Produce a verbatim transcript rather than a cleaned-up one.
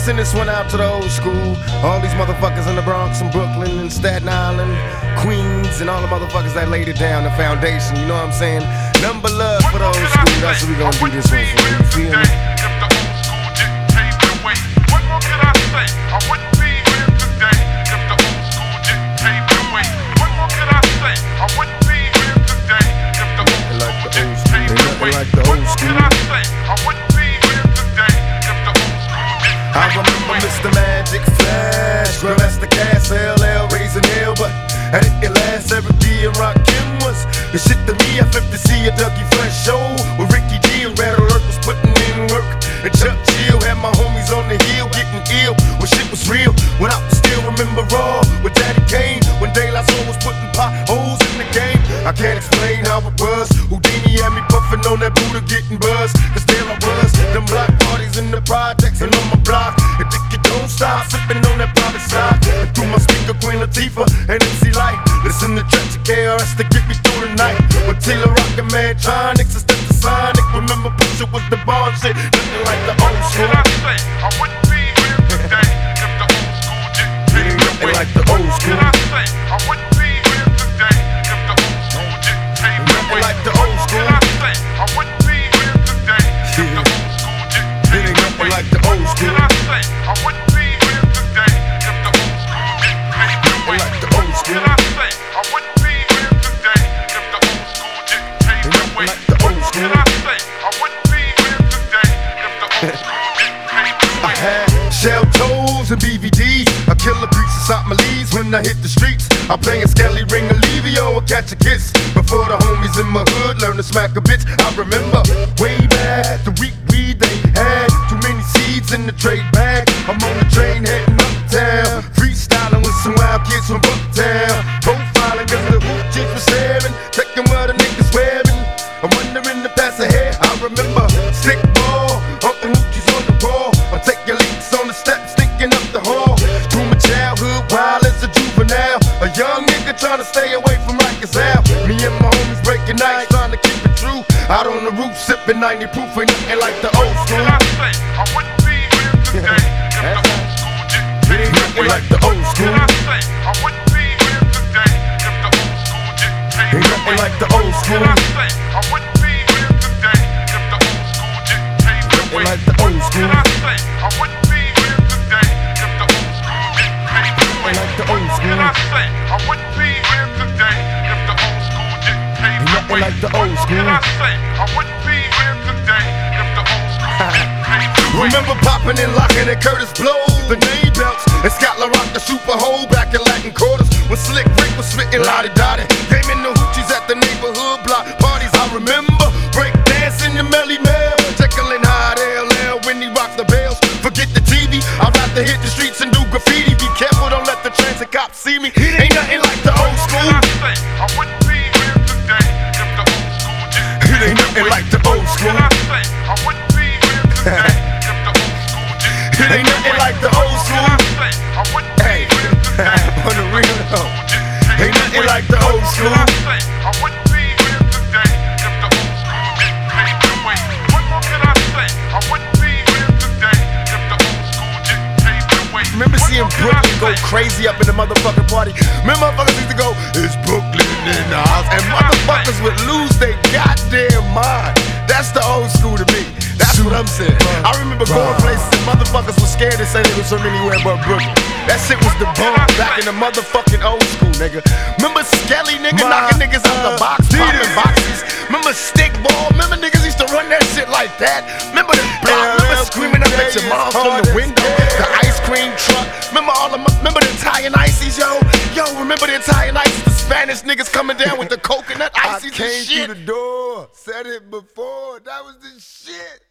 send this one out to the old school. All these motherfuckers in the Bronx and Brooklyn and Staten Island, Queens, and all the motherfuckers that laid it down, the foundation, you know what I'm saying? Number love for the old school, that's what we gonna do this one for, you feel me? What more can I say? I wouldn't be here today if the old school didn't pave the way. What more can I say? I wouldn't be here today if the old school didn't pave the way. What more can I say? I wouldn't be here today if the old school didn't pave the way. I remember Mister Magic Flash, Grandmaster Cass, L L, raising hell, but I didn't last. Every D and Rakim was the shit to me. I flipped to see a Dougie Fresh show with Ricky D and Red Alert was putting in work. And Chuck Chill had my homies on the hill getting ill when shit was real. When I still remember raw with Daddy Kane, when De La Soul was putting potholes in the game. I can't explain how it was. Houdini had me puffing on that Buddha getting buzz. Cause there I was, them block parties in the projects and on my block. And think you don't stop, sipping on that private side. And through my speaker, Queen Latifah and M C Light. Listen to Trench K R S to get me through the night. With Taylor Rockin' Mantronics instead of Sonic. Remember Pusha was the bar shit, nothing like the old school. What can I say? I wouldn't be here today if the old school didn't pave the way. Like the old school. What can I say? I wouldn't be here today if the old school didn't pave the way. Like the old school. What can I say? I wouldn't be here today if the old school didn't pave the way. Like the old school. What can I say? I wouldn't be here today if the old school didn't pave the way. Like the old school. What can I say? I wouldn't be here today if the old school didn't pave the way. Like the old school. What can I say? I wouldn't be here today if the old school didn't pave the way. I had shell toes and B V Ds. I kill the creeps inside my leaves when I hit the streets. I'm playing Skelly, Ring, Olivio, or Catch a Kiss. Before the homies in my hood learn to smack a bitch. I remember way back the week weed they had. Too many seeds in the trade bag. I'm on the train heading uptown, freestyling with some wild kids from Bucktown. Profiling cause the hoop chicks was staring, checking what the niggas wearing. I'm wondering to pass ahead. I remember stick ball, humping hoochies on the wall. I take your leaks on the steps, stinking up the hall. Through my childhood, wild as a juvenile. A young nigga trying to stay away from Rikers Ave. Me and my homies breaking nights, trying to keep it true. Out on the roof, sipping ninety proof, ain't nothing like the old school. What can I say? I wouldn't be here today if the old school didn't pave the way. Like the old school. What can I say? I wouldn't be here today if the old school didn't pave the way. Like the old school. What can I say? I wouldn't be here today if the old school didn't pave the way. Like the old school. What can I say? I wouldn't be here today if the old school didn't pave the way. Like the old school. What can I say? I wouldn't be here today if the old school didn't pave the way. Like the old school. What can I say? I wouldn't be here today if the old school didn't pave the way. Remember popping and locking at Curtis Blow, the name belts, and Scotland Rock the super hole back in Latin quarters. When Slick Rick was spitting lottie dottie, gaming the hoochies at the neighborhood block parties. I remember break dancing the Melly Mel, Jekyll and Hyde L L when he rocked the bells. Forget the T V, I'd rather hit the streets and do graffiti. Be careful, don't let the transit cops see me. Ain't nothing like the old school. What can I say? I wouldn't be here today if the old school didn't It ain't nothing like the old school. What can I say? I wouldn't be here today if the old school didn't It ain't nothing like the old school. What can I say? I wouldn't be Hey, here today on the real though, ain't nothing like the old school. What can I say? I wouldn't be here today if the old school didn't pave the way. What more can I say? I wouldn't be here today if the old school didn't pave the way. Remember What seeing more can Brooklyn I go say? crazy up in the motherfucking party? Remember motherfuckers used to go, it's Brooklyn in the house, and motherfuckers would lose their goddamn mind. That's the old school to me. That's what I'm saying. I remember going places and motherfuckers were scared to say they was from anywhere but Brooklyn. That shit was the bomb back in the motherfucking old school, nigga. Remember Skelly, nigga, knocking niggas out the box, popping boxes. Remember Stickball? Remember niggas used to run that shit like that? Remember the block? Remember screaming up at your mom from the window? The ice cream truck? Remember all of my, remember the Italian ices, yo? Yo, remember the Italian ices? The Spanish niggas coming down with the coconut ices and shit. I came through the door, said it before, that was the shit.